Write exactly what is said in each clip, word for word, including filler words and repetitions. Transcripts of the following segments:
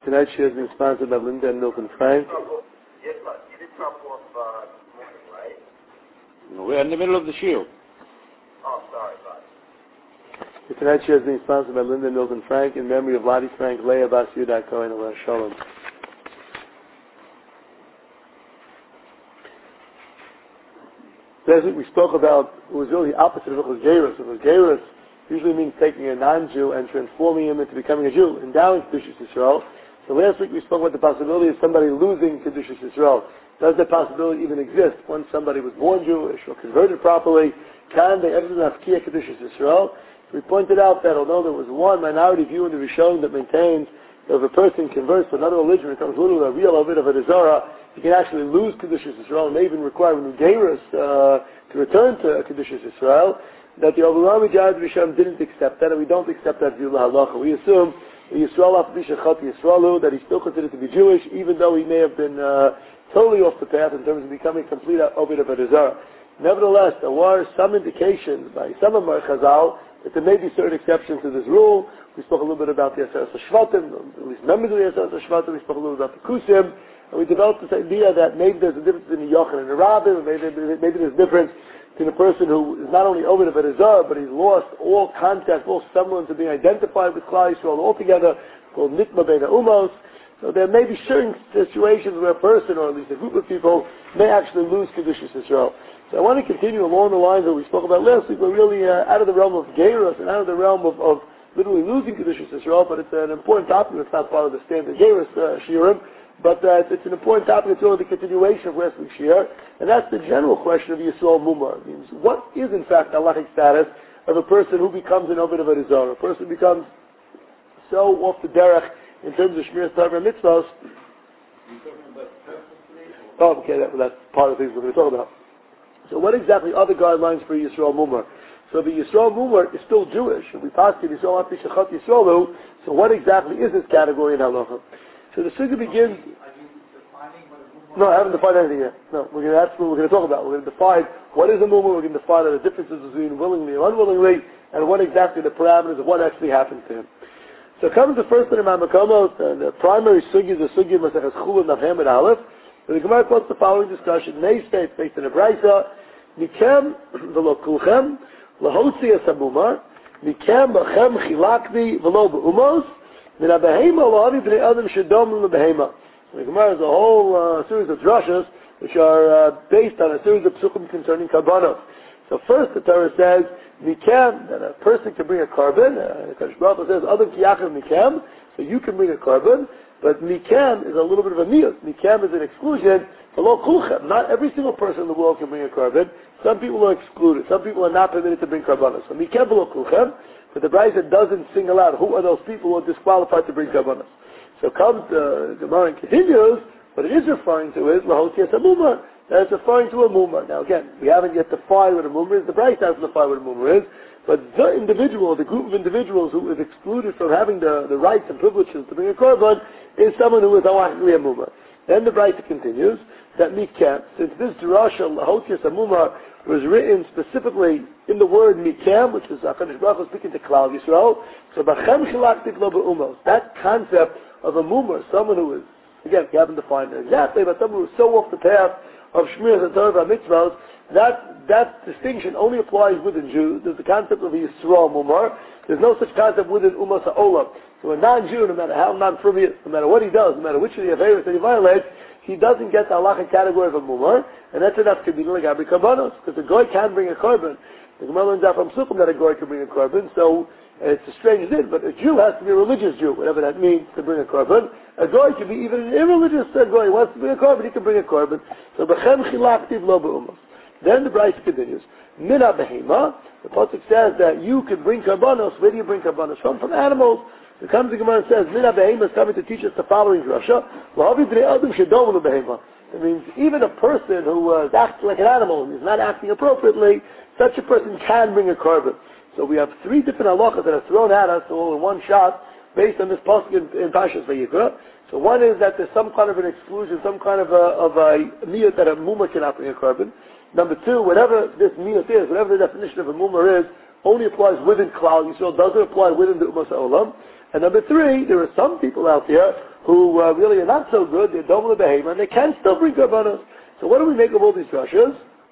Tonight's share is being sponsored by Linda and Milton Frank. Oh, yes, but you did drop off uh, this morning, right? No, we're in the middle of the shield. Oh, sorry, sorry. Tonight's share is being sponsored by Linda and Milton Frank in memory of Lottie Frank, Leah Bas Yudah Cohen, Allah Shalom. Last week we spoke about, it was really the opposite of Uchus Geirus. Uchus Geirus usually means taking a non-Jew and transforming him into becoming a Jew, endowing Kedushas Yisrael. So last week we spoke about the possibility of somebody losing Kedushas Yisrael. Does that possibility even exist once somebody was born Jewish or converted properly? Can they ever have Kiyah Kedushas Yisrael? We pointed out that although there was one minority view in the Rishon that maintains that if a person converts to another religion, becomes literally a real Ovid of a Dezara, he can actually lose Kedushas Yisrael and may even require a new Geirus uh, to return to Kedushas Yisrael, that the overwhelming majority of Rishon didn't accept that, and we don't accept that view lahalacha. We assume Yisrael Afbishachat Yisraelu, that he's still considered to be Jewish, even though he may have been uh, totally off the path in terms of becoming a complete Ovid of a Dezara. Nevertheless, there were some indications by some of our Chazal that there may be certain exceptions to this rule. We spoke a little bit about the Aseret HaShvatim, at least members of the Aseret HaShvatim. We spoke a little bit about the Kusim, and we developed this idea that maybe there's a difference between the Yochanan and the Rabbim, maybe, maybe there's a difference between a person who is not only Ovid of a Dezara, but he's lost all contact, all semblance of being identified with Klal Yisrael altogether, called Nitma Beina Umos. So there may be certain situations where a person, or at least a group of people, may actually lose Kedushas Yisrael. So I want to continue along the lines that we spoke about last week. We're really uh, out of the realm of Geirus and out of the realm of, of literally losing Kedushas Yisrael, but it's an important topic. It's not part of the standard Geirus uh, Shiurim, but uh, it's, it's an important topic. It's really the continuation of last week's Shiur, and that's the general question of Yisrael Mumar. It means, what is in fact the halachic status of a person who becomes an Ovid of a Dezara? A person who becomes so off the derech in terms of Shmiras Torah and Mitzvahs. Oh, okay, that, that's part of the things we're going to talk about. So what exactly are the guidelines for Yisrael Mumar? So the Yisrael Mumar is still Jewish, and we pass to Yisrael Api Shechat Yisraelu, so what exactly is this category in Halacha? So the Sugya begins... No, I haven't defined anything yet. No, we're going to, that's what we're going to talk about. We're going to define what is a Mumar, we're going to define the differences between willingly and unwillingly, and what exactly the parameters of what actually happens to him. So coming to first in the Makomos, and the primary Sugya is the Sugya Maseches Chulin Navhem and Aleph, and the Gemara quotes the following discussion. Nei states, based in the Braisa, Mikem v'lo kulchem, lahotzi es hamumar, Mikem b'chem chilakni v'lo b'umos, min ha-behema lo'avi b'nei adam shedomim l'behema. The Gemara has a whole uh, series of drashas which are uh, based on a series of psukim concerning karbanos. So first the Torah says, Mikem, that a person can bring a carbon, uh, the Kodesh Baruch Hu says, Adam kiyachav Mikem, so you can bring a carbon, but Mikem is a little bit of a miyut. Mikem is an exclusion. Hello, kulchem. Not every single person in the world can bring a carbon. Some people are excluded. Some people are not permitted to bring karbanos. So Mikem v'lo kulchem, but the Braisa doesn't single out who are those people who are disqualified to bring karbanos. So comes the uh, Gemara and continues, what it is referring to is lahoti es hamumar. That is referring to a mumar. Now again, we haven't yet defined what a mumar is. The Braisa hasn't defined what a mumar is. But the individual, the group of individuals who is excluded from having the, the rights and privileges to bring a korban is someone who is awahli a mumar. Then the Braisa continues that mikem, since this drasha lahotias amumar was written specifically in the word mikem, which is HaKadosh Baruch Hu speaking to Klal Yisrael, so b'chem chilaktik lo be'umos. That concept of a mumar, someone who is, again, we haven't defined it exactly, but someone who is so off the path of Shmiras and Torah mitzvahs, that that distinction only applies within Jews. There's the concept of a Yisrael Mumar. There's no such concept within Umas HaOlam. So a non-Jew, no matter how non-frivolous, no matter what he does, no matter which of the Averis that he violates, he doesn't get the halachic category of a Mumar, and that's enough to be like Abri Karbanos, because a Goy can bring a Korban. The Gemara learns out from Sukkim that a Goy can bring a Korban, so it's a strange thing, but a Jew has to be a religious Jew, whatever that means, to bring a Korban. A Goy can be even an irreligious uh, Goy. He wants to bring a Korban, he can bring a Korban. So, b'chem chilaktiv lo be'umos. Then the Braisa continues, Min ha-behema, the Pasuk says that you can bring karbanos. Where do you bring karbanos from? From animals. It comes to Gemara and says, Min ha-behema is coming to teach us the following drasha, L'havi b'nei adam shedomu l'behema. It means even a person who uh, acts like an animal and is not acting appropriately, such a person can bring a korban. So we have three different halachas that are thrown at us all in one shot based on this pasuk in, in Parshas Vayikra. So one is that there's some kind of an exclusion, some kind of a, of a miyut that a mumar cannot bring a korban. Number two, whatever this miyut is, whatever the definition of a mumar is, only applies within Klal Yisrael, doesn't apply within the Umas HaOlam. And number three, there are some people out there who uh, really are not so good, they're double the behavior, and they can still bring karbanos. So what do we make of all these drushes?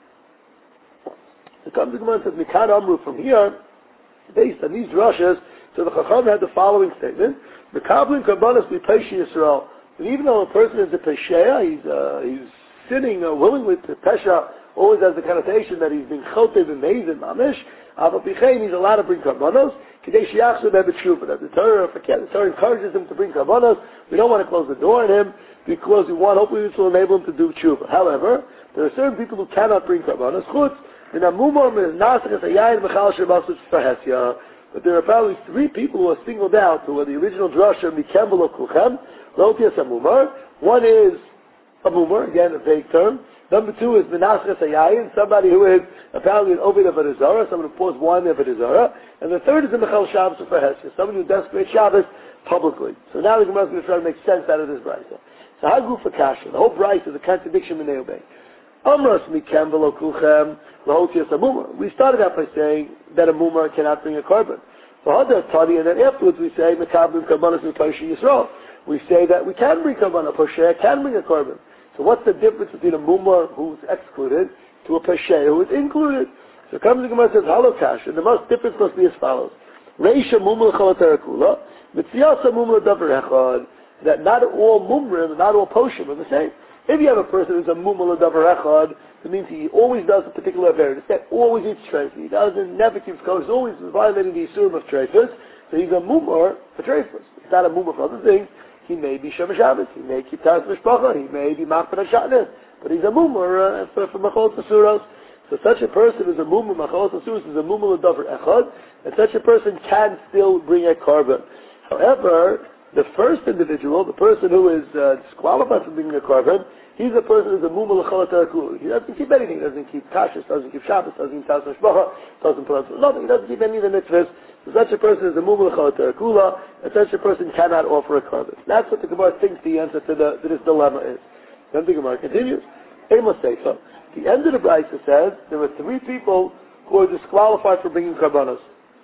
The comes to Gemara and says, Mikan Amru, from here, based on these drushes, so the Chacham had the following statement: Mekablim karbanos b'peishi Yisrael. And even though a person is a pesheya, he's uh, he's sinning uh, willingly to pesha, always has the connotation that he's being chotev and mezid mamish. Aval pichein, he's allowed to bring karbanos. Kidei shiachsu bebetshuva. That the Torah, the Torah encourages him to bring karbanos. We don't want to close the door on him because we want, hopefully, this will enable him to do tshuva. However, there are certain people who cannot bring karbanos. Chutz min amumor min nasachas hayayin mechal shebasus farhesya. But there are probably three people who are singled out, who are the original drasha mikembel of kulchem. Lotias amumar. One is a mumar, again a vague term. Number two is Menasches Hayayin, somebody who is apparently an Ovid of a Zara, someone who pours wine of a Zara. And the third is a Mechal Shabbos of Hesya, somebody who desecrates Shabbos publicly. So now the Gemara is going to try to make sense out of this brayso. So Hagu for Kasha, the whole brayso is a contradiction in Neobei. Amras mikem v'lo kulchem l'hotias amumar. We started out by saying that a mumar cannot bring a carbon. V'hadar tani, and then afterwards we say mekablim karbanos v'peishi Yisrael. We say that we can bring carbon, a posher can bring a carbon. So what's the difference between a mumar who's excluded to a peshe who is included? So comes the Gemara says halokash, and the most difference must be as follows: Reisha mumar chalaterakula, mitziyasa mumar davar echad. That not all mumrim, not all poshim are the same. If you have a person who's a mumar davar echad, it means he always does a particular aver. This guy always eats treifas. He doesn't never keeps kosher. He's always violating the isurim of treifas. So he's a mumar for treifas. He's not a mumar for other things. He may be Shem Shabbos, he may keep Taras Mishpacha, he may be Machpad HaShatnez, but he's a mumar uh, for, for Macholot Asuros. So such a person is a mumar, Macholot Asuros is a mumar l'davar echad, and such a person can still bring a carbon. However, the first individual, the person who is uh, disqualified from bringing a carbon, he's a person who's a mumar l'chalat harakul. He doesn't keep anything, he doesn't keep Kashrus, doesn't keep Shabbos, doesn't keep Taras Mishpacha, doesn't put on nothing, he doesn't keep any of the mitzvahs. So such a person is a mumar l'chalat harakula, and such a person cannot offer a carbon. That's what the Gemara thinks the answer to, the, to this dilemma is. Then the Gemara continues. Amos Seifa. The end of the brayso says there were three people who are disqualified for bringing karbanos.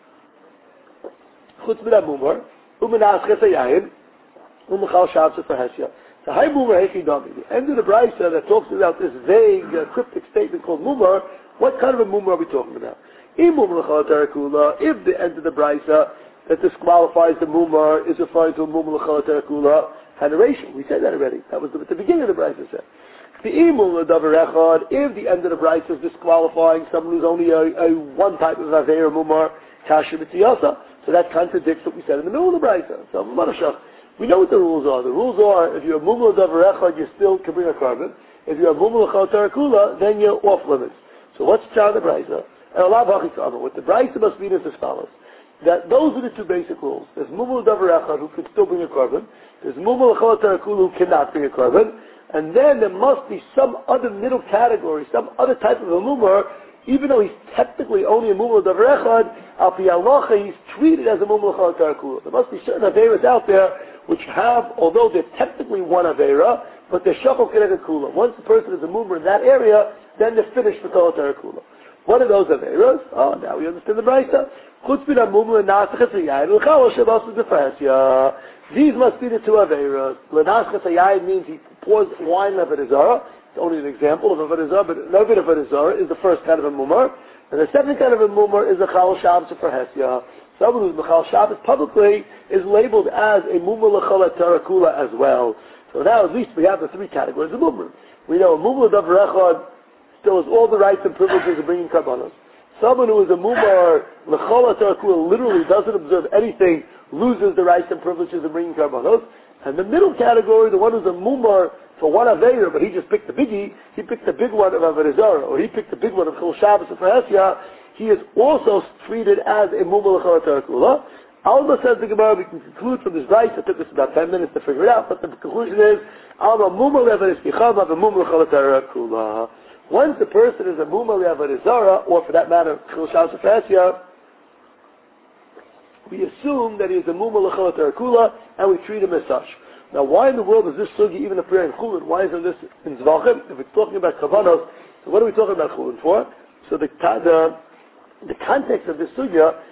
Chutz min hamumar, u'menasches hayayin, u'mechal shabbos farhesya. So hay mumar hechi dami. The end of the brayso that talks about this vague, uh, cryptic statement called mumar. What kind of a mumar are we talking about? If the end of the brayso that disqualifies the mumar is referring to a mumar l'chalat harakula haneration, we said that already. That was the, at the beginning of the brayso said. The imum l'davar echad, if the end of the brayso is disqualifying someone who's only a, a one type of aveir mumar kasher b'tziyasa, so that contradicts what we said in the middle of the brayso. So we know what the rules are. The rules are if you're a mumar l'davar echad, you still can bring a carbon. If you're a mumar l'chalat harakula, then you're off limits. So what's the child of the brayso? What the brayso must mean is as follows: that those are the two basic rules. There's mumar davar echad who can still bring a carbon. There's mumar l'chalat harakula who cannot bring a carbon. And then there must be some other middle category, some other type of a mumar, even though he's technically only a mumar davar echad, al pi halacha he's treated as a mumar l'chalat harakula. There must be certain averas out there which have, although they're technically one avera, but they're shachol keneged kula. Once the person is a mumar in that area, then they're finished with l'chalat harakula. What are those averas? Oh, now we understand the brayso. These must be the two averas. L'nasches hayayin means he pours wine of a zara. It's only an example of a zara, but Ovid of a zara is the first kind of a mumar. And the second kind of a mumar is a chal shabbos for hesya. Someone who's mechal shabbos publicly is labeled as a mumar l'chalat harakula as well. So now at least we have the three categories of mumar. We know a mumar davar echad still has all the rights and privileges of bringing karbanos. Someone who is a mumar l'chalat harakula literally doesn't observe anything, loses the rights and privileges of bringing karbanos. And the middle category, the one who's a mumar for one aveir, but he just picked the biggie, he picked the big one of Avodah Zarah, or he picked the big one of Chil Shabbos and Farhesya, he is also treated as a mumar l'chalat harakula. Alma says the Gemara, we can conclude from this brayso. It took us about ten minutes to figure it out, but the conclusion is, Alma mumar le'avodas kichama v'mumar l'chalat harakula. Once the person is a mumar le'avodah zara, or for that matter, Chil Shabbos and Farhesya, we assume that he is a mumar l'chalat harakula, and we treat him as such. Now, why in the world is this sugi even a prayer in chulin? Why isn't this in zvachim? If it's talking about kavanos, so what are we talking about chulin for? So the the, the context of this sugya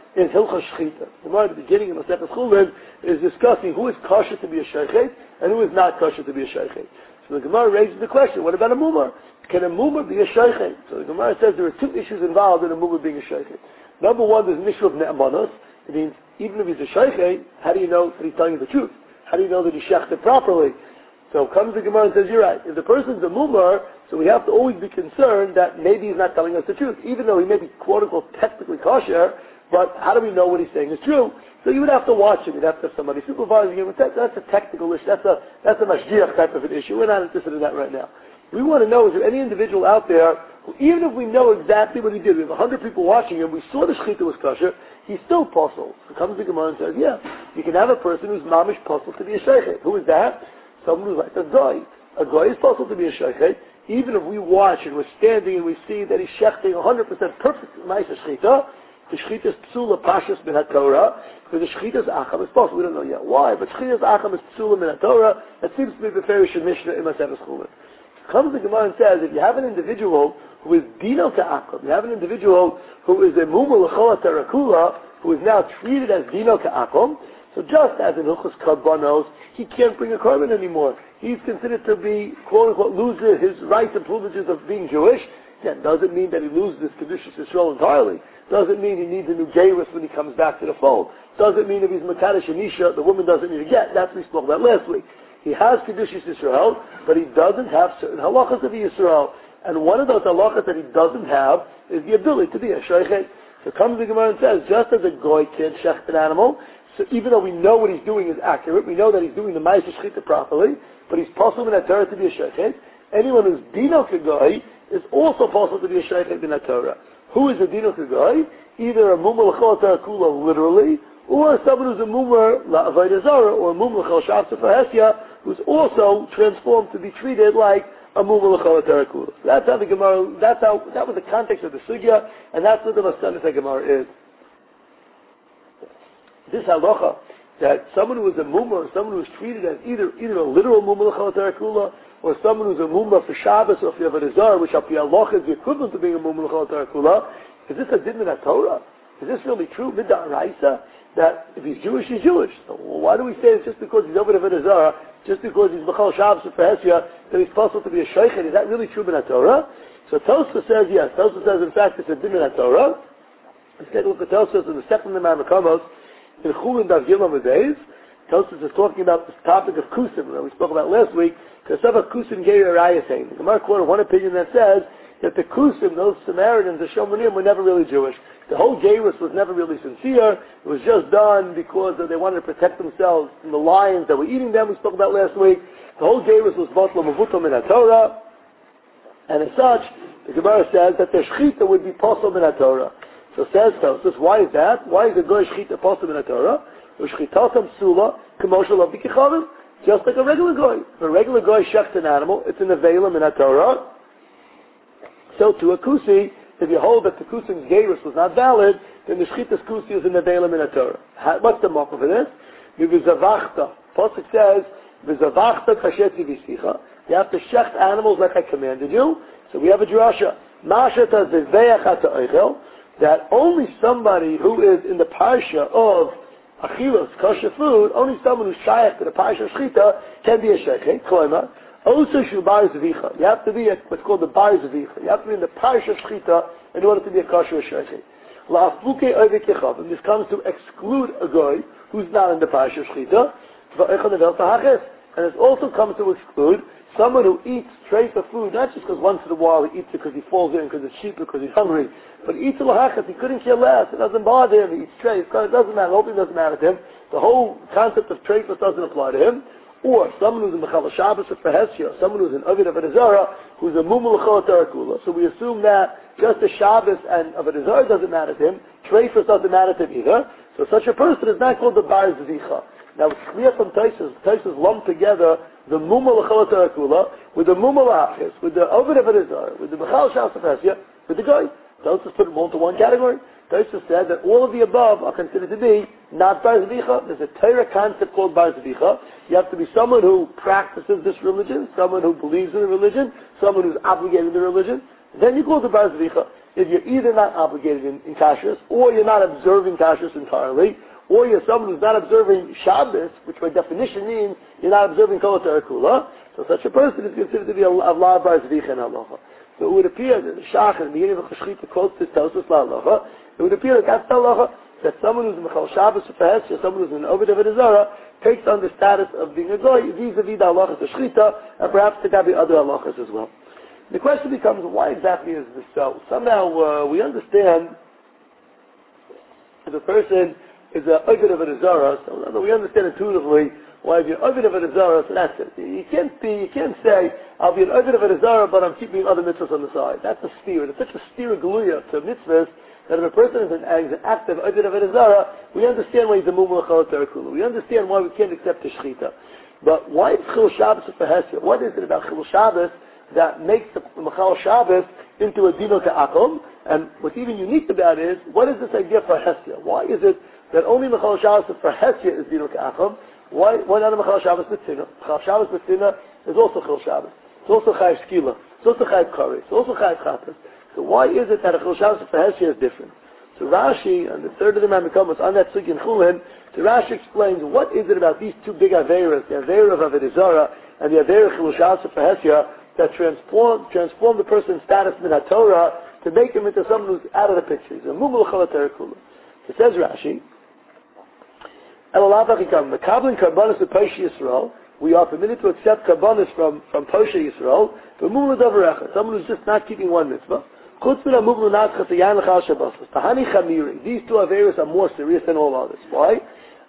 is Hilchos Shechita. The Gemara at the beginning of Masechet Chulin is discussing who is kosher to be a sheikhet and who is not kosher to be a sheikhet. So the Gemara raises the question, what about a mumar? Can a mumar be a sheikhet? So the Gemara says there are two issues involved in a mumar being a sheikhet. Number one, there's an issue of ne'amanos. It means, even if he's a sheikhet, how do you know that he's telling you the truth? How do you know that he shechted properly? So comes the Gemara and says, you're right. If the person's a mumar, so we have to always be concerned that maybe he's not telling us the truth, even though he may be quote-unquote technically kosher, but how do we know what he's saying is true? So you would have to watch him. You'd have to have somebody supervising him. That, that's a technical issue. That's a, that's a mashgiach type of an issue. We're not interested in that right now. We want to know, is there any individual out there who, even if we know exactly what he did, we have a hundred people watching him, we saw the shechita was kosher, he's still puzzled. So comes the Gemara and says, yeah, you can have a person who's mamish puzzled to be a sheikhet. Who is that? Someone who's like a goy. A goy is puzzled to be a sheikhet. Even if we watch and we're standing and we see that he's shechting one hundred percent perfect ma'aseh shechita, the shechita is psula pashas min ha-Torah, because the shechita's acham is possible. We don't know yet why, but shechita's acham is psula min ha-Torah. That seems to be the Ferish Mishnah in Masechet Chulin. Comes the Gemara and says, if you have an individual who is dino ka'akum, you have an individual who is a mumar l'chol terakula, who is now treated as dino ka'akum, so just as in Hilchos Karbanos, he can't bring a carbon anymore. He's considered to be, quote-unquote, lose his rights and privileges of being Jewish. That doesn't mean that he loses his Kedushas Yisrael entirely. Doesn't mean he needs a new Jairus when he comes back to the fold. Doesn't mean if he's Makadosh Anisha, the woman doesn't need to get. That's what we spoke about last week. He has Kedushas Yisrael, but he doesn't have certain halachas of Yisrael. And one of those halachas that he doesn't have is the ability to be a sheikhet. So comes the Gemara and says, just as a goy can't shecht an animal, so even though we know what he's doing is accurate, we know that he's doing the ma'aseh shechita properly, but he's possible in that Torah to be a sheikhet. Anyone who's dino kagoy is also possible to be a sheikhet in that Torah. Who is a dino kagoy? Either a mumar l'chol terakula literally, or someone who's a mumar la'avodah zarah, or a mumar l'chol shabsa fahesya, who's also transformed to be treated like a mumar l'chol terakula. So that's how the Gemara. That's how that was the context of the sugya, and that's what the Masalah Gemara is. This halacha, that someone who is a mumar, someone who is treated as either either a literal mumar l'chol terakula, or someone who's a mumar for Shabbos or for Avodah Zarah, which up the halacha is the equivalent to being a mumar l'chol terakula, is this a din min Torah? Is this really true, mid'araisa, that if he's Jewish, he's Jewish? So why do we say it's just because he's over the Avodah Zarah, just because he's B'chol Shabbos or Fahesya, that he's possible to be a sheikhet? Is that really true min Torah? So Tosfos says yes. Tosfos says in fact it's a din min Torah. Let's take a look at Tosfos in the second of Mamakamos, in Chulin Daf Gimel Medeis. Tosfos is talking about this topic of kusim that we spoke about last week. Because some of kusim gave a rayatain. The Gemara quoted one opinion that says that the kusim, those Samaritans, the Shomanim, were never really Jewish. The whole Jairus was never really sincere. It was just done because they wanted to protect themselves from the lions that were eating them. We spoke about last week. The whole Jairus was botla mavutam in Torah, and as such, the Gemara says that their shechita would be possible in Torah. So says Tosfos, why is that? Why is the goy shechita possible in Torah? U'shchitatam psula k'moshel of b'kichavim, just like a regular goy. If a regular goy shechts an animal, it's an avelim in Torah. So to a kusi, if you hold that the kusim's gerus was not valid, then the shchitas kusi is in the avelim in Torah. What's the mock for this? V'vizavachta. Pasuk says, v'zavachta kashetzi v'sicha. You have to shecht animals like I commanded you. So we have a drasha. Mashata zeveach ata oichel. That only somebody who is in the parsha of achilos, kosher food, only someone who's shaykh to the parsha of shchita can be a sheikhet. Koima. Also, you have to be a, what's called the bar zvicha. You have to be in the parsha of shchita in order to be a kosher sheikhet. And this comes to exclude a guy who's not in the parsha of shchita. And it also comes to exclude someone who eats trays of food, not just because once in a while he eats it because he falls in, because it's cheap, because he's hungry, but he eats a lahachas, he couldn't care less, it doesn't bother him, he eats trays, it doesn't matter, hoping it doesn't matter to him. The whole concept of trays doesn't apply to him. Or someone who's in Mechal Shabbos or Fahesya, someone who's in Ovid Avodah Zarah, who's a Mumul L'chol Terakula. So we assume that just the Shabbos and Avodah Zarah doesn't matter to him, Treifus doesn't matter to him either. So such a person is not called the Bar Zvicha. Now it's clear from Taisus, Taisus lumped together the Mumul L'chol Terakula with the Mumul Achis, with the Ovid Avodah Zarah, with the Mechal Shabbos or Fahesya, with the guy. Taisus put them all into one category. Taisus said that all of the above are considered to be not Bar Zvicha. There's a Torah concept called Bar Zvicha. You have to be someone who practices this religion, someone who believes in the religion, someone who's obligated to the religion. Then you call it the Bar Zvicha. if you're either not obligated in, in kashrus, or you're not observing kashrus entirely, or you're someone who's not observing Shabbos, which by definition means you're not observing Kol Torah Kula, so such a person is considered to be a Avla Bar Zvicha in Halacha. So it would appear that the Shach in the beginning of the Cheshchita quotes this Tosos Halacha. It would appear that that's the Halacha, that someone who's in Mechal Shabbos or Fahesya, someone who's in Ovid Avodah Zarah, takes on the status of being a Goy vis-a-vis the Halachas of Shechita, and perhaps there could be other Halachas as well. The question becomes, why exactly is this so? Somehow uh, we understand if a person is an Ovid Avodah Zarah, so we understand intuitively why if you're Ovid Avodah Zarah, so that's it. You can't be, you can't say, I'll be an Ovid Avodah Zarah, but I'm keeping other mitzvahs on the side. That's a steer. It's such a steer gluya to mitzvahs that if a person is an, is an active Ovid Avodah Zarah, we understand why he's a Mumul Chol Torah Kula. We understand why we can't accept the Shechita. But why is Chil Shabbos for Hesya? What is it about Chil Shabbos that makes the Mechal Shabbos into a Dino Ka'akom? And what's even unique about it is, what is this idea for Hesya? Why is it that only Mechal Shabbos for Hesya is Dino Ka'akom? Why, why not a Mechal Shabbos B'tzina? Mechal Shabbos B'tzina is also Chil Shabbos. It's also Chayiv Skila. It's also Chayiv Kari. It's also Chayiv Chatas. So why is it that a Chil Shabbos for Hesya is different? So Rashi, and the third of the Mamikamos, on that Sugi in Chulin, so Rashi explains what is it about these two big Averas, the Avera of Avodah Zarah and the Avera Chil Shabbos for Hesya, that transform transform the person's status in the Torah to make him into someone who's out of the picture. He's a Mumul Chol Torah Kula. So says Rashi, we are permitted to accept karbanos from from Poshe Yisrael, but Mumul Davarech, someone who's just not keeping one mitzvah. These two Averas are more serious than all others. Why?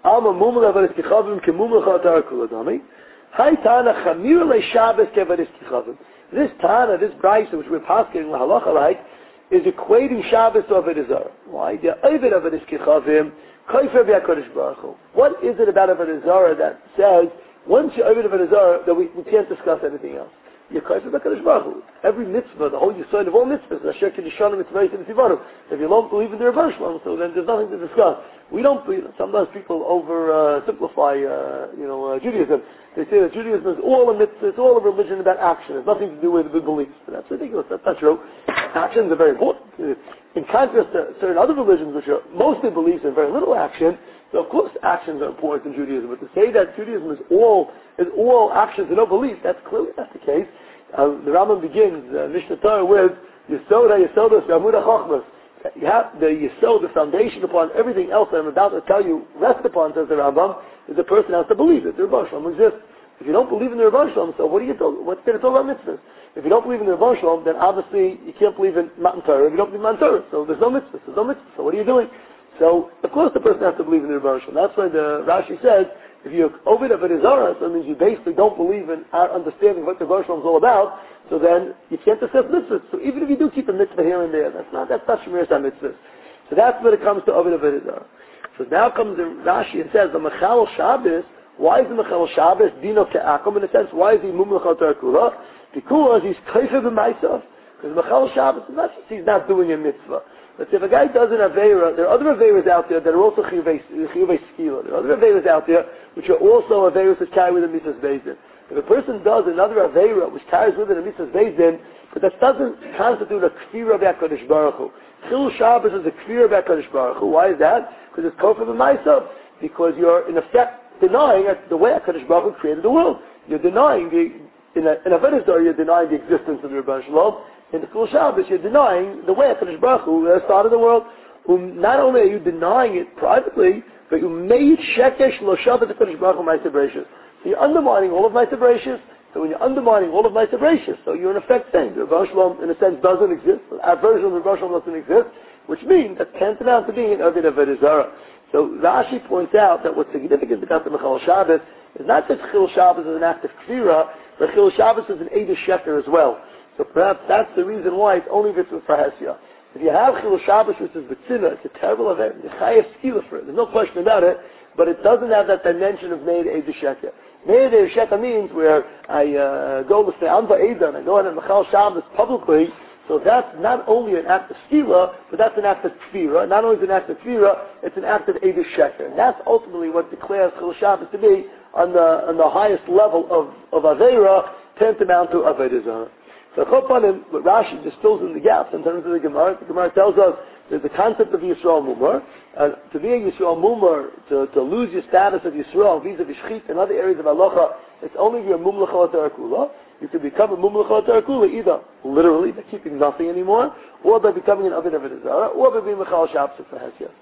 This Tana, this Brisa, which we're passing in halacha like, is equating Shabbos to Avodah Zarah. Why? The Ovid Avodah Kichavim, Kaifer B'Hakadosh Baruch Hu. What is it about Avodah Zarah that says once you're Ovid Avodah Zarah that we, we can't discuss anything else? You're Kaifer B'Hakadosh Baruch Hu. Every mitzvah, the whole Yisod of all mitzvahs, Asher Kedushanim Mitzvah Yisim Tivanu. If you don't believe in the Rebbe Shalom, so then there's nothing to discuss. We don't believe. Sometimes people over uh, simplify, uh, you know, uh, Judaism. They say that Judaism is all a mitzvah, it's all a religion about action. It's nothing to do with, with beliefs. But that's ridiculous. That's not true. Actions are very important. In contrast to certain other religions, which are mostly beliefs and very little action, so of course actions are important in Judaism. But to say that Judaism is all is all actions and no beliefs, that's clearly not the case. Uh, the Rambam begins uh, Mishnah Torah with Yesod HaYesodos V'Amud HaChochmas. You have the Yesod, the foundation upon everything else that I'm about to tell you rest upon, says the Rambam, is the person has to believe that the Rebbe Shalom exists. If you don't believe in the Rebbe Shalom, so what are you talking? What's there to talk about mitzvahs? If you don't believe in the Rebbe Shalom, then obviously you can't believe in Matan Torah. If you don't believe in Matan Torah, so there's no mitzvahs. There's no mitzvahs. So what are you doing? So of course the person has to believe in the Rebbe Shalom. That's why the Rashi says, if you're Ovid Avodah Zarah, so it means you basically don't believe in our understanding what the Rebbe Shalom is all about. So then you can't discuss mitzvahs. So even if you do keep a mitzvah here and there, that's not that's not Shemiras HaMitzvahs. So that's when it comes to Ovid Avodah Zarah. So now comes the Rashi and says the Mechal Shabbos. Why is the Mechal Shabbos Dino Ke'akom? In a sense, why is he Mumul Chol Torah Kula? Because he's Kaifer B'Maisav. Because Mechal Shabbos is not just he's not doing a mitzvah. But if a guy does an Aveira, there are other Aveiras out there that are also Chiyuvei Skila. There are other Aveiras out there which are also Aveiras that carry with a Mitzvahs Bezdin. If a person does another Aveira which carries with it a Mitzvahs Bezdin, but that doesn't constitute a Kfira B'Hakadosh Baruch Hu. Chil Shabbos is a Kfira B'Hakadosh Baruch Hu. Why is that? Because it's Kofer B'Maisav. Because you're in effect denying the way HaKadosh Baruch Hu created the world. You're denying the, in a, in Avodah Zarah, you're denying the existence of the Rebbe Shalom. In the Chil Shabbos, you're denying the way HaKadosh Baruch Hu started the world. Um, not only are you denying it privately, but you made shekesh lo shabbat HaKadosh Baruch Hu Ma'aseh Bereishis. So you're undermining all of Ma'aseh Bereishis. So when you're undermining all of Ma'aseh Bereishis, so you're in effect saying the Rebbe Shalom, in a sense, doesn't exist. Our version of the Rebbe Shalom doesn't exist, which means that tantamount to being an Ovid Avodah Zarah. So Rashi points out that what's significant about the Mechal Shabbos is not that Chil Shabbos is an act of Kfira, but Chil Shabbos is an Eidah Sheker as well. So perhaps that's the reason why it's only Vitzvah for Hesya. If you have Chil Shabbos, which is Vitzina, it's a terrible event. It's Chayav Skila for it. There's no question about it, but it doesn't have that dimension of Neid Eidah Sheker. Neid Eidah Sheker means where I uh, go to say Amba Eidah and I go in and Mechal Shabbos publicly. So that's not only an act of skila, but that's an act of kfira. Not only is it an act of kfira, it's an act of Eidah Sheker. And that's ultimately what declares Chil Shabbos to be on the on the highest level of, of Aveira, tantamount to Avodah Zarah. So Chopanim, but Rashi just fills in the gaps in terms of the Gemara. The Gemara tells us there's the concept of Yisrael Mumar. Uh, to be a Yisrael Mumar, to, to lose your status of Yisrael vis-a-vis Shchit and other areas of Halacha, it's only your Mumlach Tarakula. You can become a Mumlach Tarakula either literally by keeping nothing anymore, or by becoming an Avid Avid Zara, or by being Mechal Shabbos for Hesya.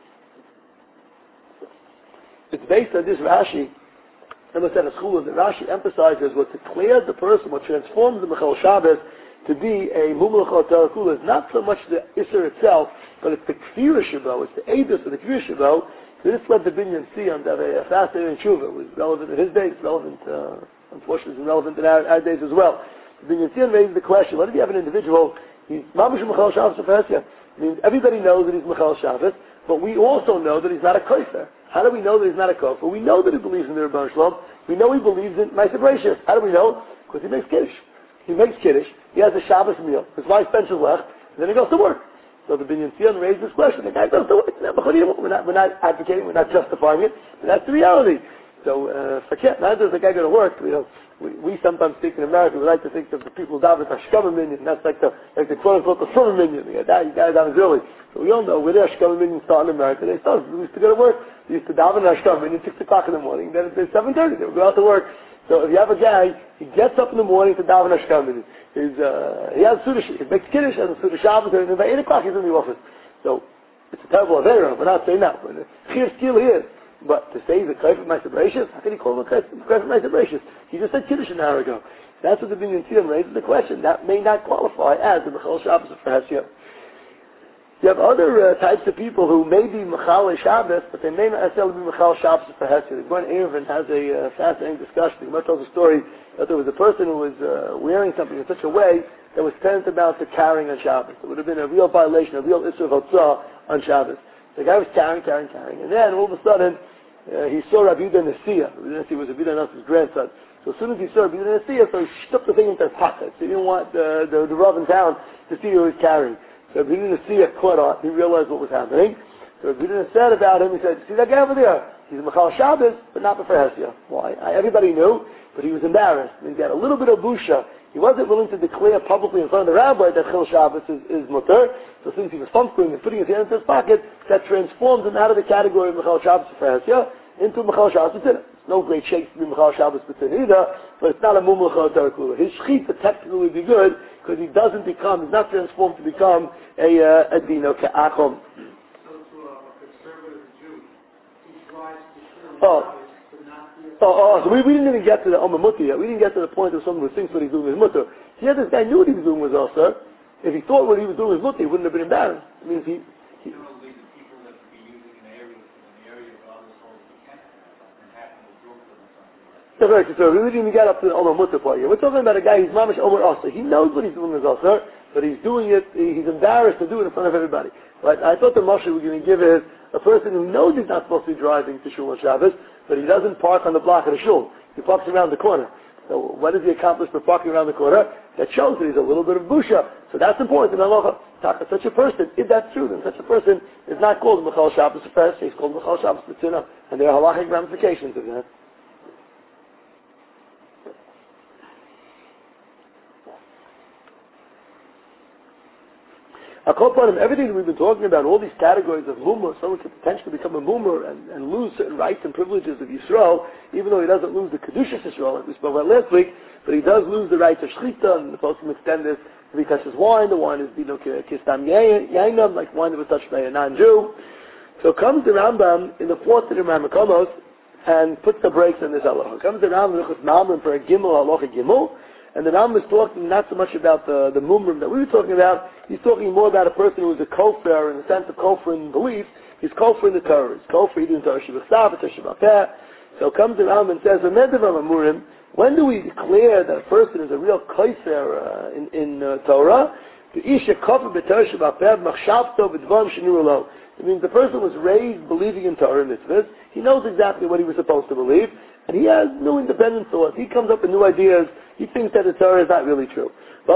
It's based on this Rashi. And we said a school that Rashi emphasizes what declares the person, what transforms the Mechal Shabbos to be a Mumlach Tarakula is not so much the Isser itself, but it's the Kfir Shabo, it's the Eidus of the Kfir Shabo. So this led the Binyan Sion to have a fascinating tshuva. It was relevant in his days, relevant, uh, unfortunately, it's relevant in our, our days as well. The Binyan Sion raised the question, what if you have an individual, he's Mamash Mechal Shabbos Fahesya? I mean, everybody knows that he's Mechal Shabbos, but we also know that he's not a Kofer. How do we know that he's not a Kofer? We know that he believes in the Rebbeinu Shalom. We know he believes in Ma'aser Bereishis. How do we know? Because he makes Kiddush. He makes Kiddush, he has a Shabbos meal, his wife benches left, and then he goes to work. So the Binyan Sion raised this question. The guy goes to work. We're not, we're not advocating, we're not justifying it, but that's the reality. So, uh, forget, not does the guy go to work, you know, we, we sometimes think in America, we like to think of the people who daven Hashkama Minyan, that's like the, like the quote-unquote the summer Minyan. You guys daven early. So we all know where the Hashkama Minyan start in America. They start, we used to go to work, they used to daven Hashkama Minyan six o'clock in the morning, then it's seven thirty, they would go out to work. So if you have a guy, he gets up in the morning to daven Hashkama Minyan. He's, uh, he has Sudash, he makes Kiddush, has a Sudash Shabbos, and by eight o'clock he's in the office. So, it's a terrible Avera, we're not saying that. But Chir still is. But to say he's a Kaif of Ma'aser Bereishis, how can he call him a Kaif of Ma'aser Bereishis? He just said Kiddush an hour ago. That's what the Binyan Sion raises the question. That may not qualify as the Mechal Shabbos of Hesya. You have other uh, types of people who may be Mechal Shabbos, but they may not necessarily be Mechal Shabbos for Hesya. The Gemara Eruvin has a uh, fascinating discussion. The Gemara tells a story that there was a person who was uh, wearing something in such a way that was tantamount to carrying on Shabbos. It would have been a real violation, a real Isser of Hotzah on Shabbos. The guy was carrying, carrying, carrying, and then all of a sudden uh, he saw Rabbi Yehuda Nesiya. Rabbi Yehuda Nesiya was Rabbi Yehuda Nesiya's grandson. So as soon as he saw Rabbi Yehuda Nesiya, so he stuck the thing into his pocket. So he didn't want uh, the, the Rav in town to see who he was carrying. So Rabbi Yehuda Nesiya caught on. He realized what was happening. So Rabbi Yehuda said about him, he said, see that guy over there? He's a Mechal Shabbos, but not for Hesya. Why? I, everybody knew, but he was embarrassed. I mean, he had a little bit of busha. He wasn't willing to declare publicly in front of the rabbi that Chil Shabbos is, is mutter. So since he was thumping and putting his hand in his pocket, that transformed him out of the category of Mechal Shabbos for Hesya into Mechal Shabbos B'Tzina. It's no great shakes to be Mechal Shabbos B'Tzina either, but it's not a Mum Mechal Tarakula. His Shechita technically would be good because he doesn't become, he's not transformed to become a, uh, a Dino Ka'achom. So to a conservative Jew, he tries to kill Oh. Oh, oh, so we, we didn't even get to the Omer Mutter yet. We didn't get to the point of someone who thinks what he's doing is Mutter. Here this guy knew what he was doing was also. If he thought what he was doing was Mutter, he wouldn't have been embarrassed. It means he... he Generally, the people that would be using an area, an area of other souls who can't have and happen to drink them or something like that. That's right, so we didn't even get up to the Omer Mutter part here. We're talking about a guy who's Mamash Omer Asa. He knows what he's doing is Asa, but he's doing it, he's embarrassed to do it in front of everybody. But I thought the Moshe we're going to give is a person who knows he's not supposed to be driving to Shul on Shabbos, but he doesn't park on the block of the Shul. He parks around the corner. So what does he accomplish by parking around the corner? That shows that he's a little bit of busha. So that's important in halacha. Such a person, if that's true, then such a person is not called Mechal Shabbos B'Tzina. He's called Mechal Shabbos B'Tzina, and there are halachic ramifications of that. Everything that we've been talking about, all these categories of mumur, someone could potentially become a mumur and, and lose certain rights and privileges of Yisrael, even though he doesn't lose the Kedushas Yisrael, like we spoke about last week, but he does lose the rights of Shechita, and the folks can extend this if he touches wine. The wine is, you know, Kistam Yainam, like wine that was touched by a non-Jew. So comes the Rambam in the fourth of the Ramakomos and puts the brakes on this halacha. Comes the Rambam for a Gimel, halacha Gimel, and the Rambam is talking not so much about the, the mumrim that we were talking about. He's talking more about a person who is a kofar in the sense of kofar in belief. He's kofar in the Torah. He's kofar even in Torah Shebachsav, Torah Shebapeh. So comes the Rambam and says, when do we declare that a person is a real kofar uh, in, in uh, Torah? It means the person was raised believing in Torah mitzvahs. He knows exactly what he was supposed to believe, and he has new independent thoughts. He comes up with new ideas. He thinks that the Torah is not really true.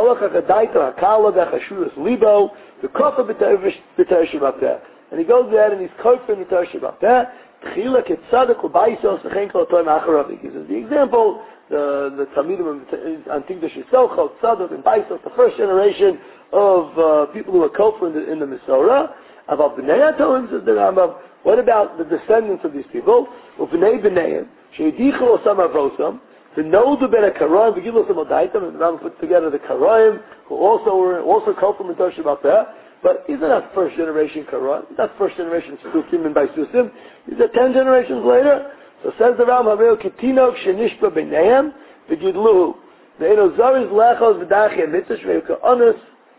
And he goes there and he's kofar in the Torah Shebapeh. He gives the example the the Talmidim and Tigdash Yisrael, Tzadok and Baisot, the first generation of uh, people who were kofar in the, in the Mesorah. About B'nai Atoim, says the Rambam. What about the descendants of these people? B'nai B'naiim, Sheidichel Osam Avosam, the Nodu Ben HaKaroim, V'gilu Osam Odaitam, and the Rambam put together the Karoim, who also were also kofar in Toshim up there. But isn't that first generation Karoim? That's first generation Stukim and Baisusim. These are ten generations later. So says the Rambam, Hareu Kitinok Shenishba B'naiim, V'gidluhu. Ve'eno Zariz Lechos V'dachia Mitzvah Shvei Ka'onis,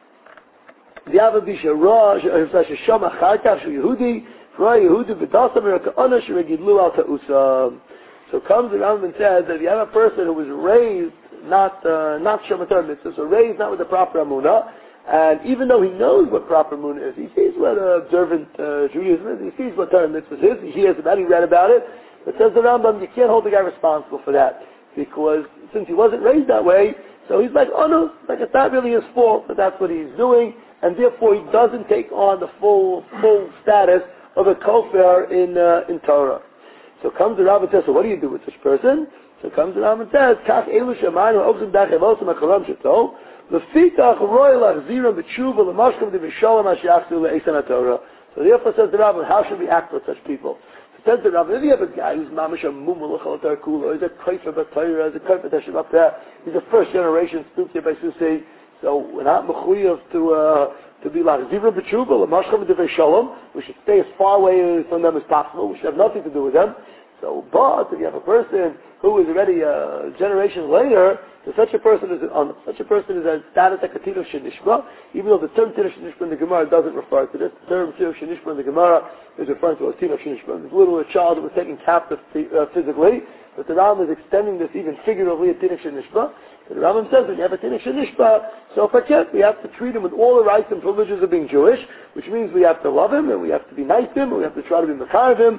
V'yava B'shara, Shasham Acharkav Shu Yehudi, V'roi Yehudi V'dasam V'rei Ka'onis V'gidlu Al Ta'usam. So comes the Rambam and says that if you have a person who was raised not uh, not Shematar Mitzvah, so raised not with the proper Amunah, and even though he knows what proper Amunah is, he sees what uh, observant uh, Judaism is, he sees what Torah Mitzvah is, he hears about it, he read about it, but says the Rambam, you can't hold the guy responsible for that, because since he wasn't raised that way, so he's like, oh no, like it's not really his fault, but that's what he's doing, and therefore he doesn't take on the full full status of a kofar in uh, in Torah. So comes the Rambam and says, so what do you do with such person? So comes the Rambam and says, Kach elu shemaynu ogzim dach evosim ha'cholam sheto, lefitach roi lachziram b'tshuva l'mashkem d'vishalom ha'shiachzu le'esan ha'torah. So therefore says the Rambam, how should we act with such people? So says the Rambam, if you have a guy who's mamash a-mumul l'chol tarkula, he's a kaifa b'tayra, he's a kaifa tashem up there, he's a first generation stupid by Susi, so we're not mechuyev to, uh, to be like zivra b'tshuva l'mashkem d'vishalom, we should stay as far away from them as possible, we should have nothing to do with them. So, but if you have a person who is already uh, generations later, so such a person is on such a person is a status like a tinu shenishma, even though the term tinu shenishma in the Gemara doesn't refer to this. The term tinu shenishma in the Gemara is referring to a tinu shenishma. This little child that was taken captive uh, physically, but the Rambam is extending this even figuratively a tinu shenishma. So the Rambam says when you have a tinu shenishma, so we have to treat him with all the rights and privileges of being Jewish, which means we have to love him and we have to be nice to him and we have to try to be mekar of him.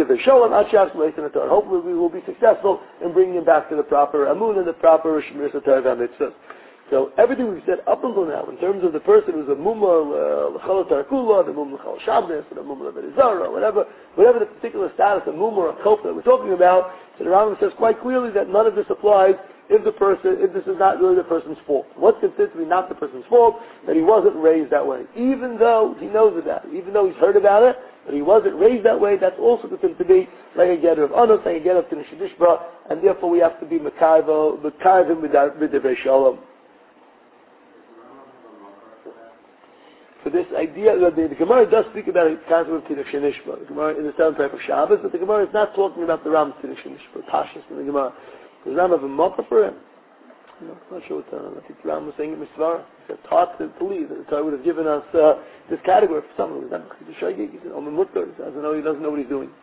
Hopefully we will be successful in bringing him back to the proper amun and the proper shmir satar v'amitzvah. So everything we've said up until now, in terms of the person who's a mumma l'chal tarkula, the mumma l'chal shabnes, the mumma l'verizara, whatever, whatever the particular status of mumma or kof that we're talking about, so the Rambam says quite clearly that none of this applies if the person, if this is not really the person's fault. What's considered to be not the person's fault? That he wasn't raised that way. Even though he knows about it, even though he's heard about it, but he wasn't raised that way, that's also considered to be like a getter of anos, like a getter of tinishidishbra, and therefore we have to be mekayv, mekayv him with the Beis Shalom. For this idea, that the, the Gemara does speak about a concept of tinishidishbra. The Gemara in the seventh type of Shabbos, but the Gemara is not talking about the Ram tinishidishbra, Pashas in the Gemara. Does Ram have a mocha for him? No, I'm not sure what uh, I think Ram was saying in Misvara. He said, taught to believe that the Torah would have given us uh, this category for someone who's not Shaygig. He said, Omer Mutter. He doesn't know, he doesn't know what he's doing.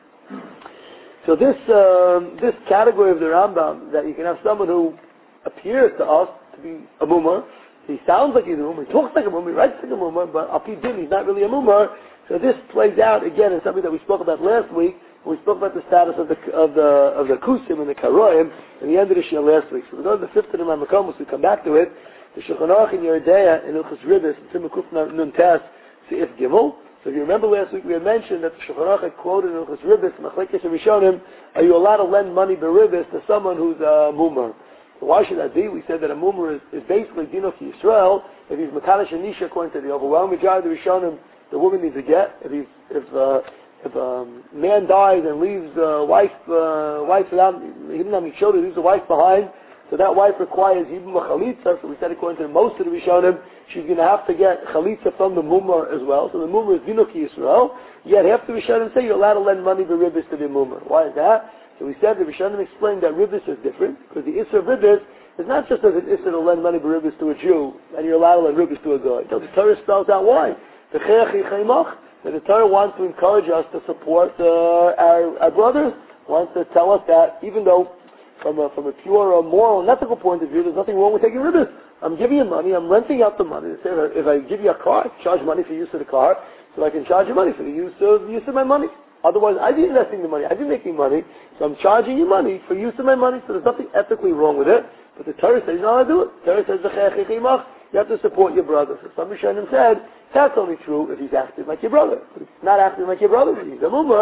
So this um, this category of the Rambam, that you can have someone who appears to us to be a mumar, he sounds like he's a mumar, he talks like a mumar, he writes like a mumar, but al pi din, he's not really a mumar. So this plays out again in something that we spoke about last week. We spoke about the status of the of the of the kusim and the karoim in the end of the shir last week. So we go to the fifth of the Mamakomos, we come back to it. The Shulchan Aruch in Yeridea in Ilchus Ribbis, in Tzimah Kuf Nun Tes, Seif Gimel. So if you remember last week, we had mentioned that the Shulchan Aruch had quoted in Ilchus Ribbis, Machlekes Rishonim, are you allowed to lend money beribis to someone who's a mumar? So why should that be? We said that a mumar is, is basically Dino Ki Yisrael. If he's Makadosh and Nisha, according to the overwhelming majority of the Rishonim, the woman needs a get. If he's if uh, If a um, man dies and leaves a wife, uh, wife without, he didn't have any children, leaves a wife behind, so that wife requires even a chalitza. So we said according to most of the Rishonim, she's going to have to get chalitza from the mumar as well. So the mumar is Dino Ki Yisrael. Yet half the Rishonim say you're allowed to lend money to ribis to the mumar. Why is that? So we said the Rishonim explained that ribis is different, because the issur of ribis is not just as an issur to lend money to ribis to a Jew, and you're allowed to lend ribis to a guy. So the Torah spells out why. The that the Torah wants to encourage us to support uh, our, our brothers, wants to tell us that even though from a, from a pure uh, moral and ethical point of view, there's nothing wrong with taking ribis. I'm giving you money, I'm renting out the money. Say, if I give you a car, I charge money for use of the car, so I can charge you money for the use of, use of my money. Otherwise, I'd be investing the money, I'd be making money, so I'm charging you money for use of my money, so there's nothing ethically wrong with it. But the Torah says, no, I do it. The Torah says, you have to support your brother. So some Rishonim said, that's only true if he's acting like your brother. But if he's not acting like your brother, he's a mumar,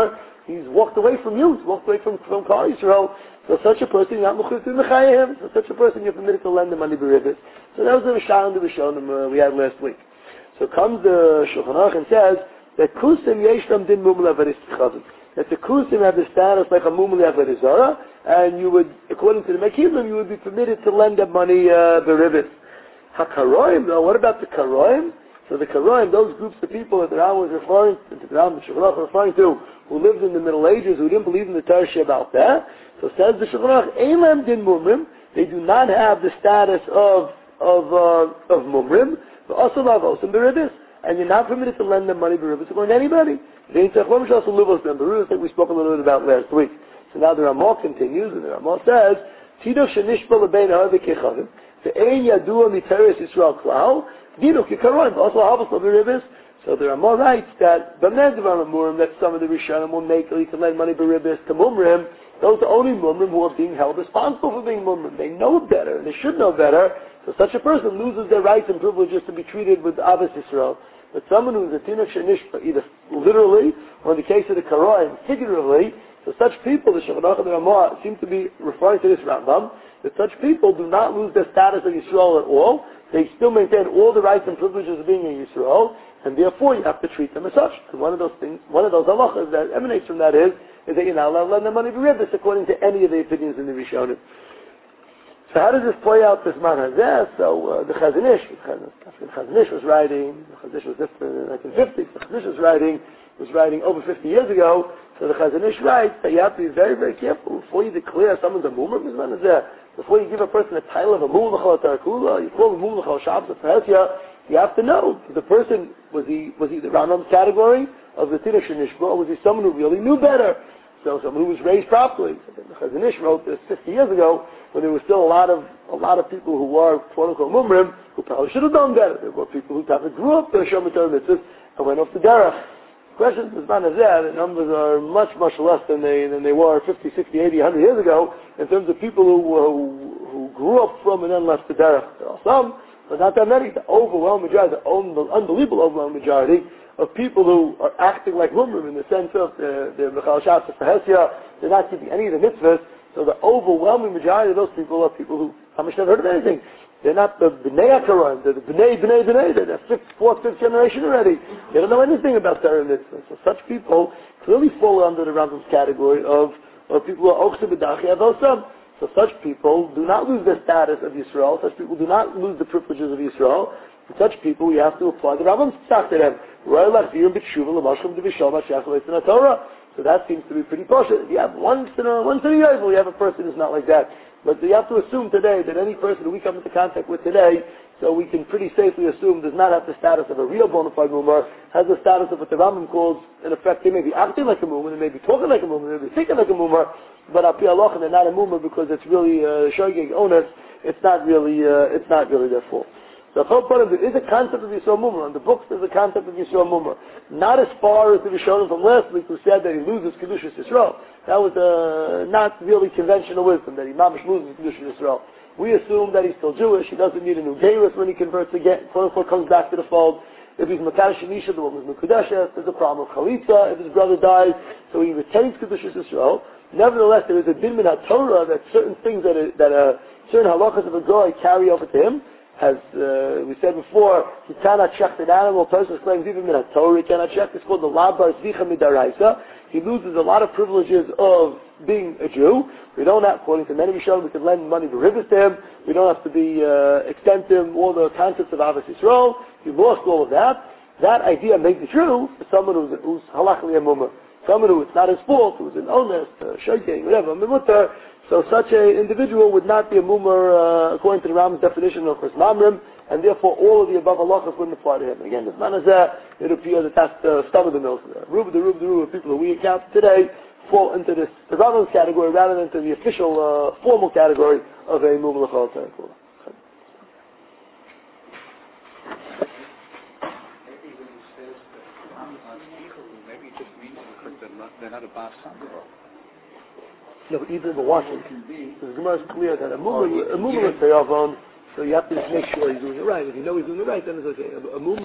He's walked away from you. He's walked away from from Klal Yisrael. So such a person, you're not mechuyev to mechayim. So such a person, you're permitted to lend the money beribis. So that was the Rishon and the Rishonim uh, we had last week. So comes the Shulchan Aruch and says that kusim yeshlam din mumle avaris tichavim. That the kusim have the status like a mumle avarizara, and you would, according to the Mekilim, you would be permitted to lend that money uh, beribis. HaKaroim, though, what about the Karoim? So the Karoim, those groups of people that the Ram was referring to, the Ram and Shulchan Aruch were referring to, who lived in the Middle Ages, who didn't believe in the Torah about that. So says the Shulchan Aruch, Elam din mumrim, they do not have the status of of uh, of mumrim, but also lavosim beribis, and you're not permitted to lend them money beribis to anybody. They ain't technology also luvos them beribis, like we spoke a little bit about last week. So now the Ramah continues, and the Ramah says, Tido shenishba lebein ha'avik yechavim, ve'ein yadua miteres Yisrael klal, dinu kikaroim, also havos beribis. So the Ramah writes that b'med devarim murim, that some of the Rishonim will make you can lend money beribis to mumrim. Those are only mumrim who are being held responsible for being mumrim. They know better, and they should know better. So such a person loses their rights and privileges to be treated with Avos Yisrael. But someone who is a tinuk shenishpa, either literally, or in the case of the Karoim, figuratively, so such people, the Shulchan Aruch and the Ramah seem to be referring to this Rambam, that such people do not lose their status of Yisrael at all. They still maintain all the rights and privileges of being a Yisrael, and therefore you have to treat them as such. And one of those things, one of those halachas that emanates from that is, is that you're not allowed to lend them money beribis according to any of the opinions in the Rishonim. So how does this play out this man hazeh? So uh, the Chazon Ish, the Chazon Ish was writing, the Chazon Ish was different in the nineteen fifties, the Chazon Ish was writing, was writing over fifty years ago, so the Chazon Ish writes that you have to be very, very careful before you declare someone's a mumar, this man hazeh. Before you give a person a title of a mumar l'chol tarakula, you call him mumar l'chol shabbos or you have to know, the person, was he was he the Rambam's category of the Tinuk Shenishba, or was he someone who really knew better? So someone who was raised properly. So the Chazon Ish wrote this fifty years ago, when there was still a lot of a lot of people who were quote unquote mumrim who probably should have done better. There were people who probably grew up in Shomer Torah mitzvahs and went off the derech. The question is not as that. The numbers are much much less than they than they were fifty, sixty, eighty, one hundred years ago in terms of people who who, who grew up from and then left the derech. There are some, but not that many. The overwhelming majority, the unbelievable overwhelming majority of people who are acting like mumrim in the sense of the the Mechal Shabbos Hesia, they're not keeping any of the mitzvahs. So the overwhelming majority of those people are people who have never heard of anything. They're not the B'nai HaKaran, they're the B'nai, B'nai, B'nai, they're the fifth, fourth, fifth generation already. They don't know anything about Torah and mitzvahs. So such people clearly fall under the Rambam's category of, of people who are Ochse B'dachi Avosam. So such people do not lose their status of Yisrael, such people do not lose the privileges of Yisrael. For such people, we have to apply the Rambam's tzach to them. So that seems to be pretty posh. If you have once in a once in a year, you have a person who's not like that. But you have to assume today that any person who we come into contact with today, so we can pretty safely assume does not have the status of a real bona fide mumar, has the status of what the Rambam calls, in effect, they may be acting like a mumar, they may be talking like a mumar, they may be thinking like a mumar, but api Allah, they're not a mumar because it's really uh, shogeg onus. It's not really, uh, it's not really their fault. So the whole point of it is a concept of Yisrael Mumar. On the books there's a concept of Yisrael Mumar. Not as far as the Rishonim from last week who said that he loses Kedushas Yisrael. That was uh, not really conventional wisdom, that he mamish loses Kedushas Yisrael. We assume that he's still Jewish, he doesn't need a new Geirus when he converts again, quote unquote comes back to the fold. If he's Makadosh Nisha, the woman's Mekudeshes, there's a problem of Chalitza, if his brother dies, so he retains Kedushas Yisrael. Nevertheless, there is a din min HaTorah that certain things that, are, that uh, certain halachas of a goy carry over to him. As uh, we said before, he cannot check an animal. A person claims even in a Torah, he cannot check. It's called the Labar Zvicha Midaraisa. He loses a lot of privileges of being a Jew. We don't have, according to many Rishonim, we can lend money to rivers to him. We don't have to be uh, extend to him all the concepts of Avos Yisrael. He lost all of that. That idea may be true for someone who's, who's halachically a mumar. Someone who it's not his fault, who's an honest, uh, shaking, whatever, mimutar. So such an individual would not be a mumar uh, according to the Rambam's definition of Chos Mamrim, and therefore all of the above halachas wouldn't apply to him. Again, it's not as that it appears that that's the stum of the mill. Rub the rub the rub of people who we account today fall into this the Rambam's category rather than to the official uh, formal category of a mumar l'chol Torah. Maybe it just means because they're not, they're not a Bas Samra. No, but even the Washington, the Gemara is clear that a mumar, a mumar is sayavon, so you have to just make sure he's doing it right. If you know he's doing it right, then it's okay. A, a mumar